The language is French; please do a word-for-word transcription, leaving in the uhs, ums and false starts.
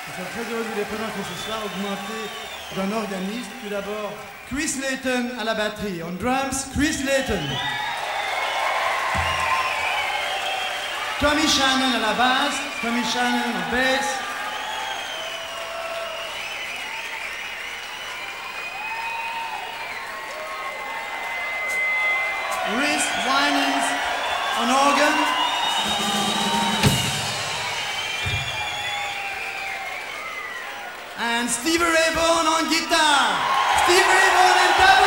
Nous sommes très heureux de vous les présenter ce soir, augmenté d'un organiste. Tout d'abord, Chris Layton à la batterie. On drums, Chris Layton. Tommy Shannon à la basse, Tommy Shannon au bass. Rhys Winans on organ. And Stevie Ray Vaughan on guitar. Stevie Ray Vaughan and